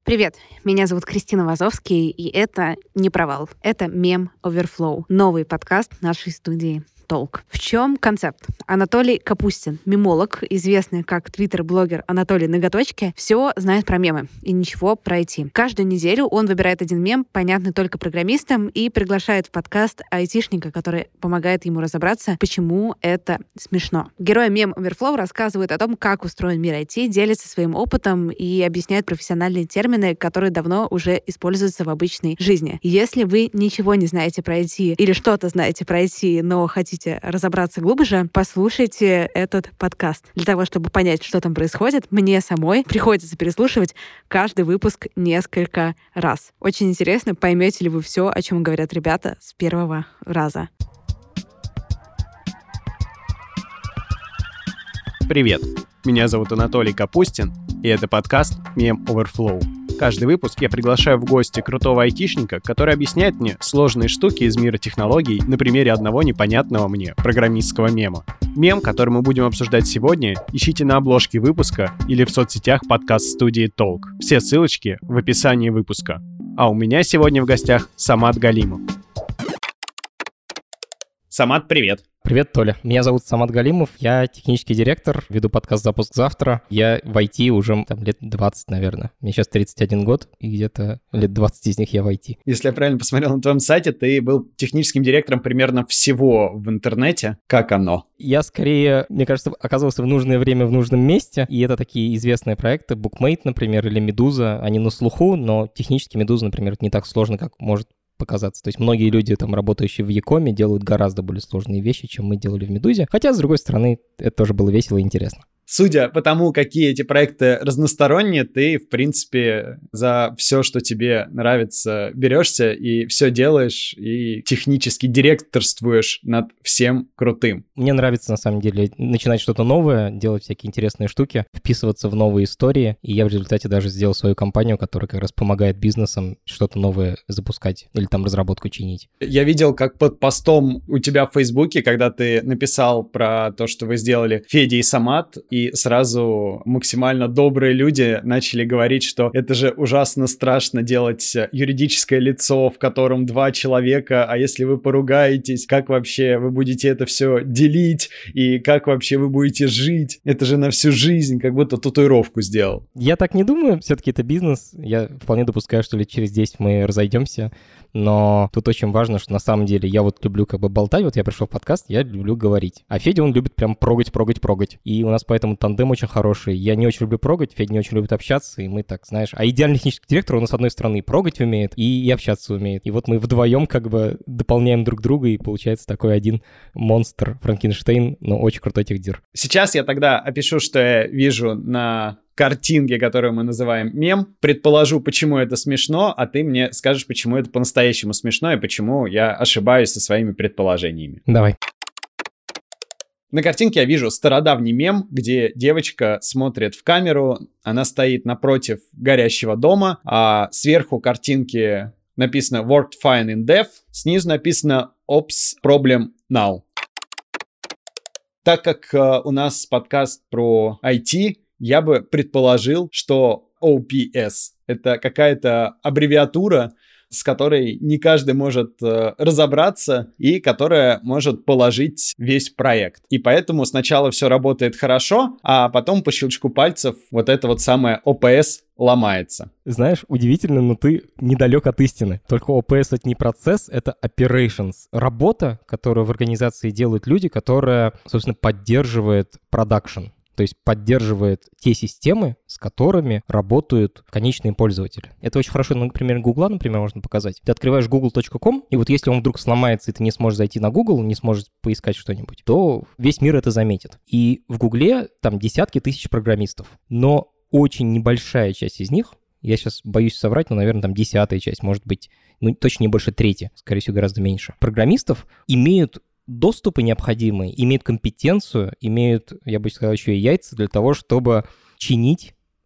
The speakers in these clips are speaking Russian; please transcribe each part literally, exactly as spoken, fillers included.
Привет, меня зовут Кристина Вазовский, и это не провал, это Meme Overflow, новый подкаст нашей студии Толк. В чем концепт? Анатолий Капустин, мемолог, известный как твиттер-блогер Анатолий Ноготочки, все знает про мемы и ничего про ай ти. Каждую неделю он выбирает один мем, понятный только программистам, и приглашает в подкаст айтишника, который помогает ему разобраться, почему это смешно. Герой Meme Overflow рассказывает о том, как устроен мир ай ти, делится своим опытом и объясняет профессиональные термины, которые давно уже используются в обычной жизни. Если вы ничего не знаете про ай ти или что-то знаете про ай ти, но хотите разобраться глубже, послушайте этот подкаст. Для того, чтобы понять, что там происходит, мне самой приходится переслушивать каждый выпуск несколько раз. Очень интересно, поймете ли вы все, о чем говорят ребята с первого раза. Привет, меня зовут Анатолий Капустин, и это подкаст Meme Overflow. Каждый выпуск я приглашаю в гости крутого айтишника, который объясняет мне сложные штуки из мира технологий на примере одного непонятного мне программистского мема. Мем, который мы будем обсуждать сегодня, ищите на обложке выпуска или в соцсетях подкаст-студии Толк. Все ссылочки в описании выпуска. А у меня сегодня в гостях Самат Галимов. Самат, привет! Привет, Толя. Меня зовут Самат Галимов, я технический директор, веду подкаст «Запуск завтра». Я в ай ти уже там, лет двадцать, наверное. Мне сейчас тридцать один год, и где-то лет двадцать из них я в ай ти. Если я правильно посмотрел на твоем сайте, ты был техническим директором примерно всего в интернете. Как оно? Я скорее, мне кажется, оказывался в нужное время в нужном месте, и это такие известные проекты, Bookmate, например, или Медуза. Они на слуху, но технически Медуза, например, это не так сложно, как может показаться. То есть многие люди, там, работающие в Якоме, делают гораздо более сложные вещи, чем мы делали в Медузе. Хотя, с другой стороны, это тоже было весело и интересно. Судя по тому, какие эти проекты разносторонние, ты, в принципе, за все, что тебе нравится, берешься и все делаешь, и технически директорствуешь над всем крутым. Мне нравится, на самом деле, начинать что-то новое, делать всякие интересные штуки, вписываться в новые истории, и я в результате даже сделал свою компанию, которая как раз помогает бизнесам что-то новое запускать или там разработку чинить. Я видел, как под постом у тебя в Фейсбуке, когда ты написал про то, что вы сделали Федя и Самат, и И сразу максимально добрые люди начали говорить, что это же ужасно страшно делать юридическое лицо, в котором два человека, а если вы поругаетесь, как вообще вы будете это все делить, и как вообще вы будете жить? Это же на всю жизнь, как будто татуировку сделал. Я так не думаю, все-таки это бизнес. Я вполне допускаю, что лет через десять мы разойдемся, но тут очень важно, что на самом деле я вот люблю как бы болтать, вот я пришел в подкаст, я люблю говорить. А Федя, он любит прям прогать, прогать, прогать. И у нас поэтому тандем очень хороший. Я не очень люблю прогать, Федя не очень любит общаться, и мы так, знаешь... А идеальный технический директор, он с одной стороны и прогать умеет, и, и общаться умеет. И вот мы вдвоем как бы дополняем друг друга, и получается такой один монстр Франкенштейн, но очень крутой техдир. Сейчас я тогда опишу, что я вижу на картинке, которую мы называем мем. Предположу, почему это смешно, а ты мне скажешь, почему это по-настоящему смешно, и почему я ошибаюсь со своими предположениями. Давай. На картинке я вижу стародавний мем, где девочка смотрит в камеру, она стоит напротив горящего дома, а сверху картинки написано «Worked fine in dev», снизу написано «Ops problem now». Так как э, у нас подкаст про ай ти, я бы предположил, что о пи эс — это какая-то аббревиатура, с которой не каждый может э, разобраться и которая может положить весь проект. И поэтому сначала все работает хорошо, а потом по щелчку пальцев вот это вот самое о пи эс ломается. Знаешь, удивительно, но ты недалек от истины. Только о пи эс — это не процесс, это operations. Работа, которую в организации делают люди, которая, собственно, поддерживает продакшн. То есть поддерживает те системы, с которыми работают конечные пользователи. Это очень хорошо, например, Гугла, например, можно показать. Ты открываешь гугл точка ком, и вот если он вдруг сломается, и ты не сможешь зайти на Google, не сможешь поискать что-нибудь, то весь мир это заметит. И в Гугле там десятки тысяч программистов, но очень небольшая часть из них, я сейчас боюсь соврать, но, наверное, там десятая часть, может быть, ну, точно не больше трети, скорее всего, гораздо меньше, программистов имеют доступы необходимые, имеют компетенцию, имеют, я бы сказал, еще и яйца для того, чтобы чинить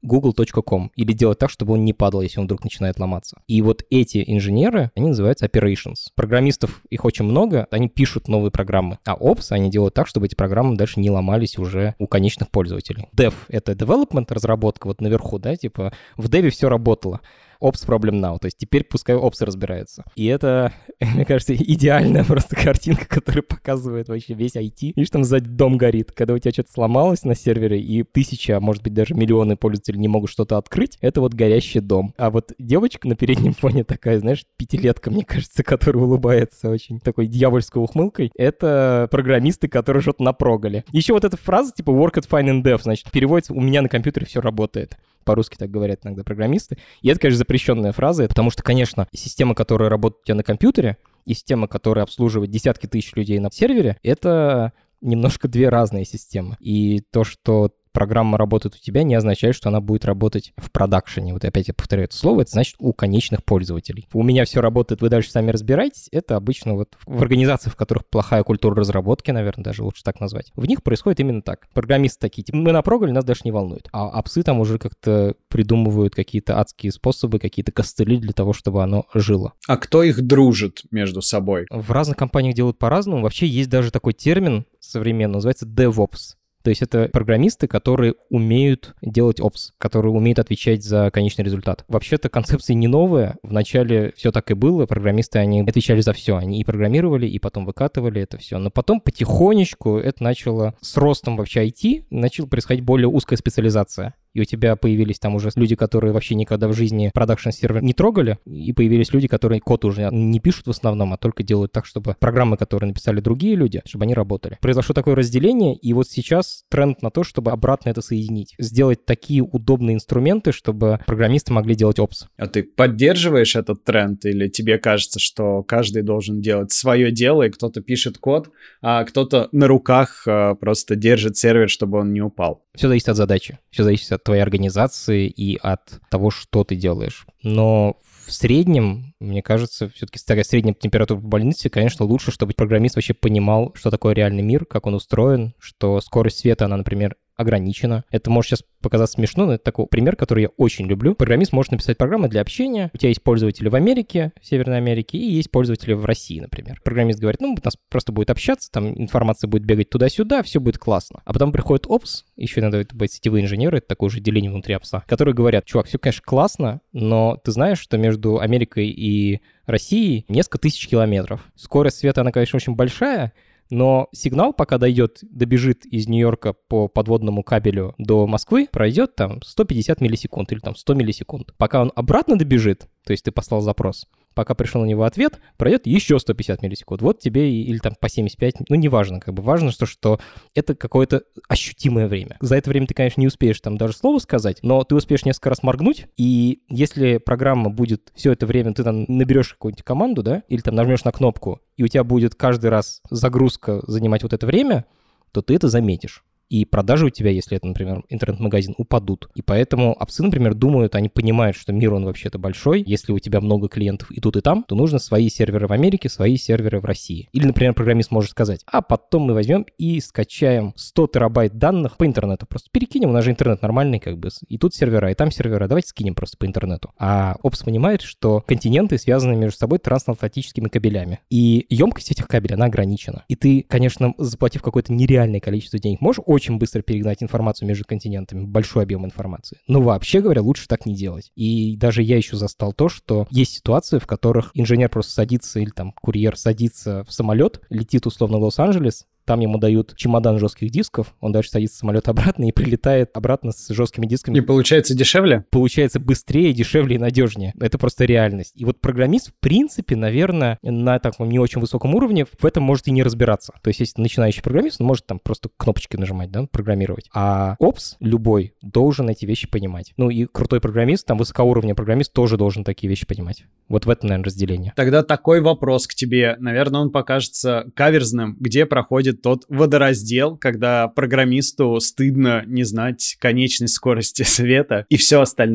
гугл точка ком или делать так, чтобы он не падал, если он вдруг начинает ломаться. И вот эти инженеры, они называются operations. Программистов их очень много, они пишут новые программы, а Ops они делают так, чтобы эти программы дальше не ломались уже у конечных пользователей. Dev — это development, разработка вот наверху, да, типа в деве все работало. Ops problem now, то есть теперь пускай Ops разбираются. И это, мне кажется, идеальная просто картинка, которая показывает вообще весь ай ти. Видишь, там сзади дом горит. Когда у тебя что-то сломалось на сервере, и тысяча, а может быть даже миллионы пользователей не могут что-то открыть, это вот горящий дом. А вот девочка на переднем фоне такая, знаешь, пятилетка, мне кажется, которая улыбается очень такой дьявольской ухмылкой, это программисты, которые что-то напрогали. Еще вот эта фраза типа work at fine and dev, значит, переводится «у меня на компьютере все работает». По-русски так говорят иногда программисты. И это, конечно, запрещенная фраза, потому что, конечно, система, которая работает у тебя на компьютере, и система, которая обслуживает десятки тысяч людей на сервере, это немножко две разные системы. И то, что программа работает у тебя, не означает, что она будет работать в продакшене. Вот опять я повторяю это слово, это значит у конечных пользователей. У меня все работает, вы дальше сами разбираетесь. Это обычно вот в организациях, в которых плохая культура разработки, наверное, даже лучше так назвать. В них происходит именно так. Программисты такие, типа, мы напрогали, нас даже не волнует. А апсы там уже как-то придумывают какие-то адские способы, какие-то костыли для того, чтобы оно жило. А кто их дружит между собой? В разных компаниях делают по-разному. Вообще есть даже такой термин современный, называется DevOps. То есть это программисты, которые умеют делать опс, которые умеют отвечать за конечный результат. Вообще-то концепция не новая. Вначале все так и было. Программисты, они отвечали за все. Они и программировали, и потом выкатывали это все. Но потом потихонечку это начало с ростом вообще ай ти, начала происходить более узкая специализация. И у тебя появились там уже люди, которые вообще никогда в жизни продакшн-сервер не трогали, и появились люди, которые код уже не пишут в основном, а только делают так, чтобы программы, которые написали другие люди, чтобы они работали. Произошло такое разделение, и вот сейчас тренд на то, чтобы обратно это соединить. Сделать такие удобные инструменты, чтобы программисты могли делать опс. А ты поддерживаешь этот тренд, или тебе кажется, что каждый должен делать свое дело, и кто-то пишет код, а кто-то на руках а, просто держит сервер, чтобы он не упал? Все зависит от задачи, все зависит от твоей организации и от того, что ты делаешь. Но в среднем, мне кажется, все-таки такая средняя температура в больнице, конечно, лучше, чтобы программист вообще понимал, что такое реальный мир, как он устроен, что скорость света, она, например, ограничена. Это может сейчас показаться смешно, но это такой пример, который я очень люблю. Программист может написать программы для общения. У тебя есть пользователи в Америке, в Северной Америке, и есть пользователи в России, например. Программист говорит, ну, у нас просто будет общаться, там информация будет бегать туда-сюда, все будет классно. А потом приходит опс, еще иногда это бывают сетевые инженеры, это такое же деление внутри опса, которые говорят, чувак, все, конечно, классно, но ты знаешь, что между Америкой и Россией несколько тысяч километров. Скорость света, она, конечно, очень большая, но сигнал, пока дойдет, добежит из Нью-Йорка по подводному кабелю до Москвы, пройдет там сто пятьдесят миллисекунд или там сто миллисекунд. Пока он обратно добежит, то есть ты послал запрос, пока пришел на него ответ, пройдет еще сто пятьдесят миллисекунд. Вот тебе или там по семьдесят пять, ну, неважно, как бы важно, что, что это какое-то ощутимое время. За это время ты, конечно, не успеешь там даже слово сказать, но ты успеешь несколько раз моргнуть, и если программа будет все это время, ты там наберешь какую-нибудь команду, да, или там нажмешь на кнопку, и у тебя будет каждый раз загрузка занимать вот это время, то ты это заметишь. И продажи у тебя, если это, например, интернет-магазин, упадут. И поэтому апсы, например, думают, они понимают, что мир, он вообще-то большой. Если у тебя много клиентов и тут, и там, то нужно свои серверы в Америке, свои серверы в России. Или, например, программист может сказать, а потом мы возьмем и скачаем сто терабайт данных по интернету. Просто перекинем, у нас же интернет нормальный, как бы. И тут сервера, и там сервера. Давайте скинем просто по интернету. А опс понимает, что континенты связаны между собой трансатлантическими кабелями. И емкость этих кабелей, она ограничена. И ты, конечно, заплатив какое-то нереальное количество денег, можешь очень очень быстро перегнать информацию между континентами, большой объем информации. Но вообще говоря, лучше так не делать. И даже я еще застал то, что есть ситуации, в которых инженер просто садится или там курьер садится в самолет, летит условно в Лос-Анджелес, там ему дают чемодан жестких дисков, он дальше садится в самолет обратно и прилетает обратно с жесткими дисками. И получается дешевле? Получается быстрее, дешевле и надежнее. Это просто реальность. И вот программист, в принципе, наверное, на таком не очень высоком уровне в этом может и не разбираться. То есть, если начинающий программист, он может там просто кнопочки нажимать, да, программировать. А опс любой должен эти вещи понимать. Ну и крутой программист, там высокоуровневый программист тоже должен такие вещи понимать. Вот в этом, наверное, разделение. Тогда такой вопрос к тебе. Наверное, он покажется каверзным. Где проходит тот водораздел, когда программисту стыдно не знать конечной скорости света и все остальное?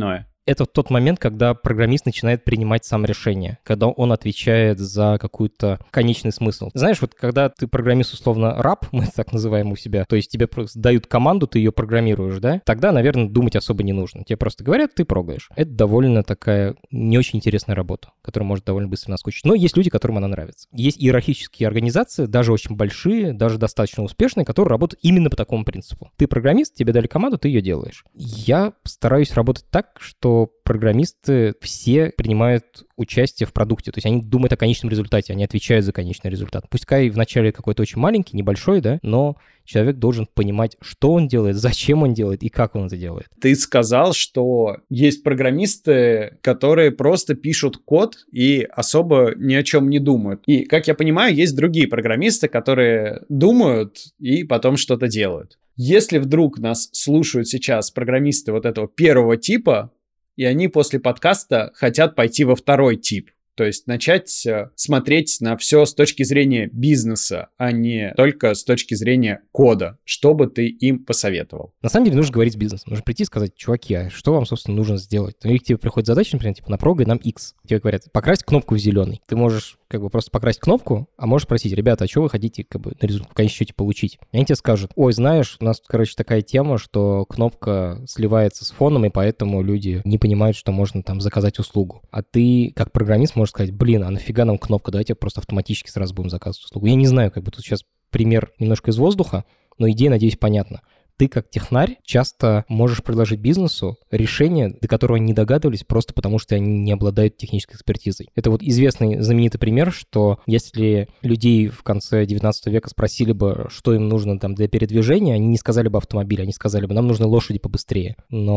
Это тот момент, когда программист начинает принимать сам решение, когда он отвечает за какой-то конечный смысл. Знаешь, вот когда ты программист, условно, раб, мы так называем у себя, то есть тебе просто дают команду, ты ее программируешь, да, тогда, наверное, думать особо не нужно. Тебе просто говорят, ты прогаешь. Это довольно такая не очень интересная работа, которая может довольно быстро наскучить. Но есть люди, которым она нравится. Есть иерархические организации, даже очень большие, даже достаточно успешные, которые работают именно по такому принципу. Ты программист, тебе дали команду, ты ее делаешь. Я стараюсь работать так, что программисты все принимают участие в продукте, то есть они думают о конечном результате, они отвечают за конечный результат. Пускай вначале какой-то очень маленький, небольшой, да, но человек должен понимать, что он делает, зачем он делает и как он это делает. Ты сказал, что есть программисты, которые просто пишут код и особо ни о чем не думают. И, как я понимаю, есть другие программисты, которые думают и потом что-то делают. Если вдруг нас слушают сейчас программисты вот этого первого типа, и они после подкаста хотят пойти во второй тип, то есть начать смотреть на все с точки зрения бизнеса, а не только с точки зрения кода. Что бы ты им посоветовал? На самом деле нужно говорить с бизнесом. Нужно прийти и сказать, чуваки, а что вам, собственно, нужно сделать? Или к тебе приходит задача, например, типа, напрогай нам X. Тебе говорят, покрась кнопку в зеленый. Ты можешь как бы просто покрасить кнопку, а можешь спросить, ребята, а что вы хотите как бы на результат в конечном счете получить? И они тебе скажут, ой, знаешь, у нас, короче, такая тема, что кнопка сливается с фоном, и поэтому люди не понимают, что можно там заказать услугу. А ты, как программист, можешь сказать, блин, а нафига нам кнопка? Давайте просто автоматически сразу будем заказывать услугу. Я не знаю, как бы тут сейчас пример немножко из воздуха, но идея, надеюсь, понятна. Ты, как технарь, часто можешь предложить бизнесу решение, до которого они не догадывались, просто потому что они не обладают технической экспертизой. Это вот известный знаменитый пример, что если людей в конце девятнадцатого века спросили бы, что им нужно там для передвижения, они не сказали бы автомобиль, они сказали бы, нам нужны лошади побыстрее.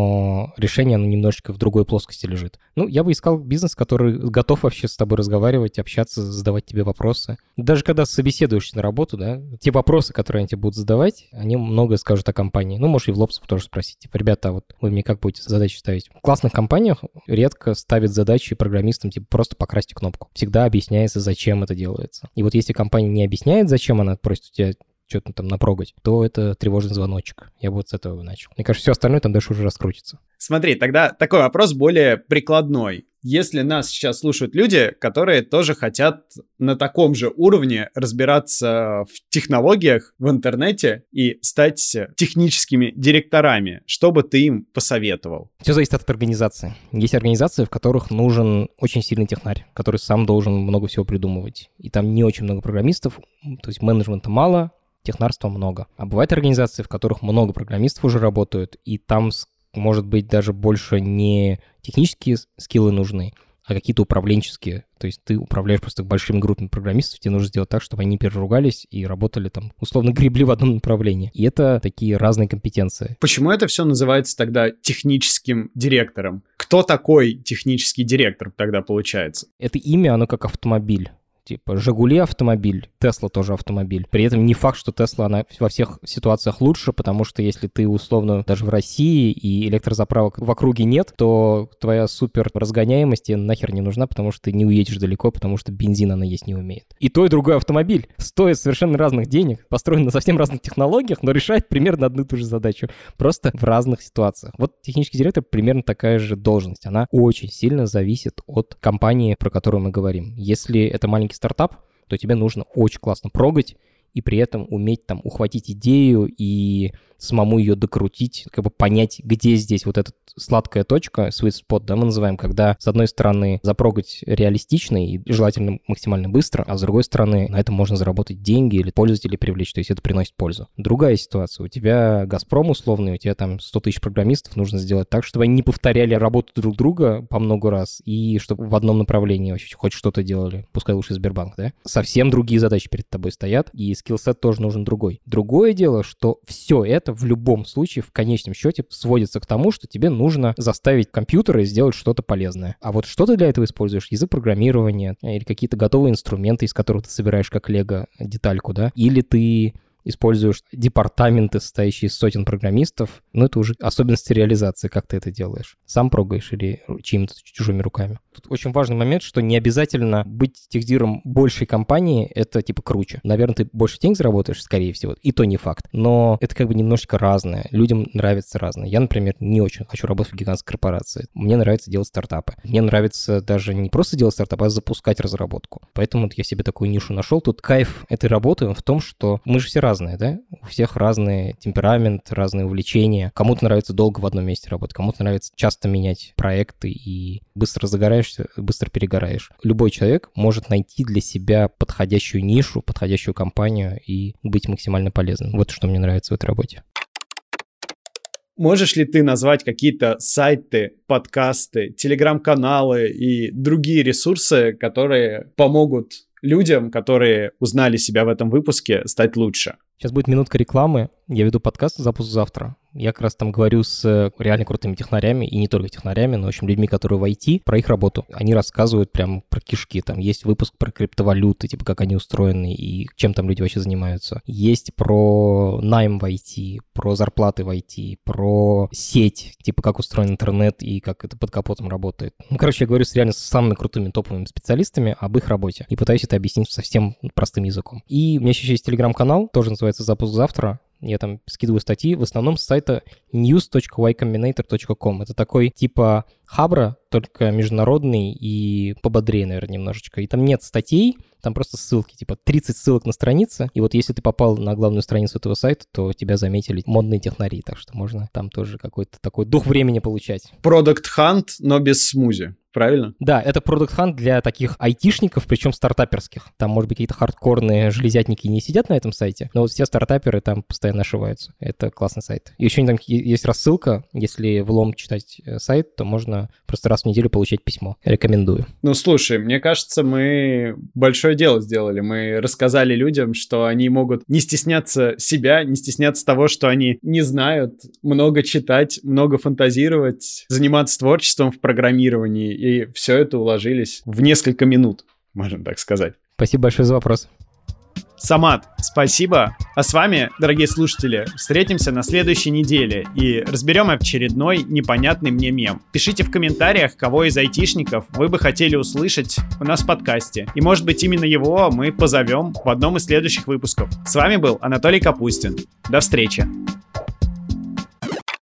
Но решение, оно немножечко в другой плоскости лежит. Ну, я бы искал бизнес, который готов вообще с тобой разговаривать, общаться, задавать тебе вопросы. Даже когда собеседуешься на работу, да, те вопросы, которые они тебе будут задавать, они многое скажут о компании. Ну, можешь и в лоб тоже спросить. Типа, ребята, а вот вы мне как будете задачи ставить? В классных компаниях редко ставят задачи программистам, типа, просто покрасьте кнопку. Всегда объясняется, зачем это делается. И вот если компания не объясняет, зачем она просит у тебя что-то там напрогать, то это тревожный звоночек. Я бы вот с этого начал. Мне кажется, все остальное там дальше уже раскрутится. Смотри, тогда такой вопрос более прикладной. Если нас сейчас слушают люди, которые тоже хотят на таком же уровне разбираться в технологиях, в интернете и стать техническими директорами, что бы ты им посоветовал? Все зависит от организации. Есть организации, в которых нужен очень сильный технарь, который сам должен много всего придумывать. И там не очень много программистов, то есть менеджмента мало, технарства много. А бывают организации, в которых много программистов уже работают, и там, может быть, даже больше не технические скиллы нужны, а какие-то управленческие. То есть ты управляешь просто большими группами программистов, тебе нужно сделать так, чтобы они не переругались и работали там, условно, гребли в одном направлении. И это такие разные компетенции. Почему это все называется тогда техническим директором? Кто такой технический директор тогда получается? Это имя, оно как автомобиль. Типа «Жигули» автомобиль, «Тесла» тоже автомобиль. При этом не факт, что «Тесла» она во всех ситуациях лучше, потому что если ты условно даже в России и электрозаправок в округе нет, то твоя супер разгоняемость тебе нахер не нужна, потому что ты не уедешь далеко, потому что бензин она есть не умеет. И то, и другой автомобиль стоит совершенно разных денег, построен на совсем разных технологиях, но решает примерно одну и ту же задачу, просто в разных ситуациях. Вот технический директор примерно такая же должность. Она очень сильно зависит от компании, про которую мы говорим. Если это маленький стартап, то тебе нужно очень классно прогать и при этом уметь там ухватить идею и самому ее докрутить, как бы понять, где здесь вот эта сладкая точка, sweet spot, да, мы называем, когда, с одной стороны, запрогать реалистично и желательно максимально быстро, а с другой стороны, на этом можно заработать деньги или пользователей привлечь, то есть это приносит пользу. Другая ситуация, у тебя «Газпром» условный, у тебя там сто тысяч программистов, нужно сделать так, чтобы они не повторяли работу друг друга по много раз и чтобы в одном направлении вообще хоть что-то делали, пускай лучше Сбербанк, да? Совсем другие задачи перед тобой стоят, и скиллсет тоже нужен другой. Другое дело, что все это в любом случае, в конечном счете, сводится к тому, что тебе нужно заставить компьютеры сделать что-то полезное. А вот что ты для этого используешь? Язык программирования или какие-то готовые инструменты, из которых ты собираешь как лего детальку, да? Или ты используешь департаменты, состоящие из сотен программистов, ну, это уже особенности реализации, как ты это делаешь. Сам прогаешь или чьими-то чужими руками. Тут очень важный момент, что не обязательно быть техдиром большей компании, это типа круче. Наверное, ты больше денег заработаешь, скорее всего, и то не факт. Но это как бы немножечко разное. Людям нравится разное. Я, например, не очень хочу работать в гигантской корпорации. Мне нравится делать стартапы. Мне нравится даже не просто делать стартапы, а запускать разработку. Поэтому вот я себе такую нишу нашел. Тут кайф этой работы в том, что мы же все разные, да? У всех разный темперамент, разные увлечения. Кому-то нравится долго в одном месте работать, кому-то нравится часто менять проекты и быстро загораешься, быстро перегораешь. Любой человек может найти для себя подходящую нишу, подходящую компанию и быть максимально полезным. Вот что мне нравится в этой работе. Можешь ли ты назвать какие-то сайты, подкасты, телеграм-каналы и другие ресурсы, которые помогут людям, которые узнали себя в этом выпуске, стать лучше? Сейчас будет минутка рекламы. Я веду подкаст «Запуск завтра». Я как раз там говорю с реально крутыми технарями, и не только технарями, но, в общем, людьми, которые в ай ти, про их работу. Они рассказывают прям про кишки. Там есть выпуск про криптовалюты, типа как они устроены и чем там люди вообще занимаются. Есть про найм в ай ти, про зарплаты в ай ти, про сеть, типа как устроен интернет и как это под капотом работает. Ну, короче, я говорю с реально с самыми крутыми топовыми специалистами об их работе и пытаюсь это объяснить совсем простым языком. И у меня еще есть телеграм-канал, тоже называется «Запуск завтра». Я там скидываю статьи, в основном с сайта news точка уай комбинатор точка ком. Это такой типа Хабра, только международный и пободрее, наверное, немножечко. И там нет статей, там просто ссылки, типа тридцать ссылок на страницы. И вот если ты попал на главную страницу этого сайта, то тебя заметили модные технари, так что можно там тоже какой-то такой дух времени получать. Product Hunt, но без смузи. Правильно? Да, это Product Hunt для таких айтишников, причем стартаперских. Там, может быть, какие-то хардкорные железятники не сидят на этом сайте, но вот все стартаперы там постоянно ошиваются. Это классный сайт. И еще там есть рассылка. Если влом читать сайт, то можно просто раз в неделю получать письмо. Рекомендую. Ну, слушай, мне кажется, мы большое дело сделали. Мы рассказали людям, что они могут не стесняться себя, не стесняться того, что они не знают, много читать, много фантазировать, заниматься творчеством в программировании. И все это уложились в несколько минут, можно так сказать. Спасибо большое за вопрос. Самат, спасибо. А с вами, дорогие слушатели, встретимся на следующей неделе и разберем очередной непонятный мне мем. Пишите в комментариях, кого из айтишников вы бы хотели услышать у нас в подкасте. И, может быть, именно его мы позовем в одном из следующих выпусков. С вами был Анатолий Капустин. До встречи.